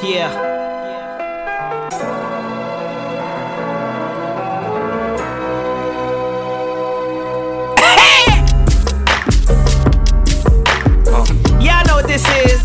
Yeah. Yeah, I know what this is.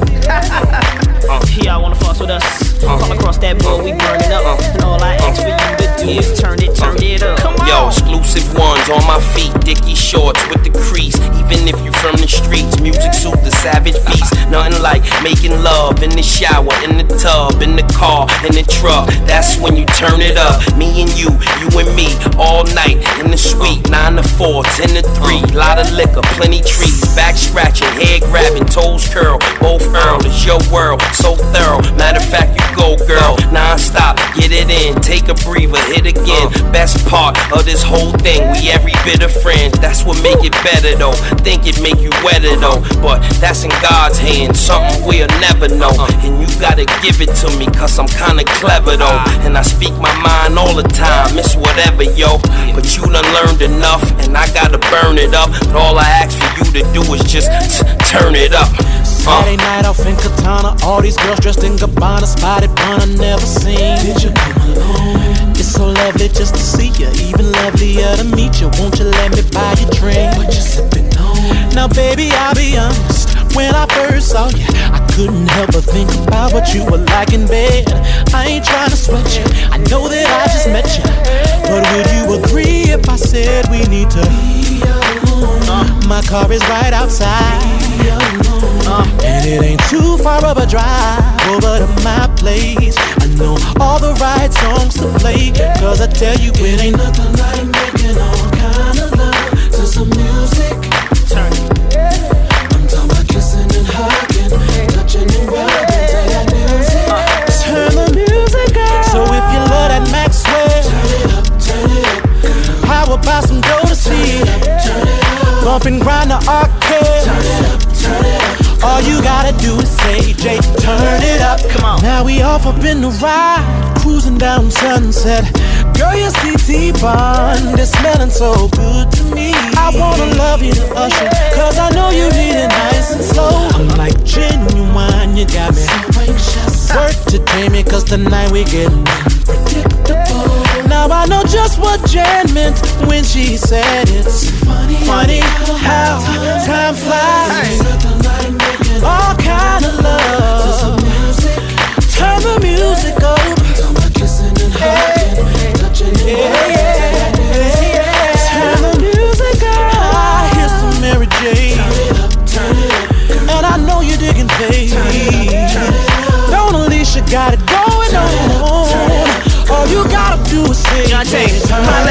Yeah, wanna fuss with us? All across that board, we burning up. And all I ask for you to do is turn it up. Come on. Yo, exclusive ones on my feet, Dickie shorts with the crease. Even if you from the streets, music suit the savage beast. Nothing like making love in the shower, in the tub, in the car, in the truck. That's when you turn it up. Me and you and me, all night in the suite. 9 to 4, 10 to 3. Lot of liquor, plenty trees. Back scratching, head grabbing, toes curl. Both earl, it's your world, so thorough. Matter of fact, you go, girl, non-stop. Get it in, take a breather, hit again. Best part of this whole thing, we every bit of friends. That's what make it better though. Think it make you wetter though, but that's in God's hands, something we'll never know. And you gotta give it to me, cause I'm kinda clever though. And I speak my mind all the time, it's whatever, yo. But you done learned enough, and I gotta burn it up. But all I ask for you to do is just turn it up. Saturday night off in Katana, all these girls dressed in Gabbana, spotted one I never seen. Did you come alone? It's so lovely just to see you, even lovelier to meet you. Won't you let me buy you a drink? What you sipping on? Now baby, I'll be honest, when I first saw you, I couldn't help but think about what you were like in bed. I ain't trying to sweat you, I know that I just met you, but would you agree if I said we need to be alone? My car is right outside, be alone. And it ain't too far of a drive over to my place. I know all the right songs to play, cause I tell you it ain't nothing like making all kind of love to some music. Turn it. I'm talking about kissing and hugging, touching and rubbing to that music. Turn the music up. So if you love that Maxwell, turn it up. How about some Jodeci? Turn it up. Bump and grind the arcade. Turn it up, turn it up. All you gotta do is say, Jay, turn it up. Come on. Now we off up in the ride, cruising down Sunset. Girl, your CT-Bond is smelling so good to me. I wanna love you to Usher, cause I know you need it nice and slow. I'm like genuine, you got me so anxious. Work to Jamie, cause tonight we getting unpredictable. Now I know just what Jan meant when she said it's funny how time flies. All kind of love. Turn the music up. Turn the music up. I hear some Mary J. And I know you're digging baby. Don't Alicia got it going on. All you gotta do is say, my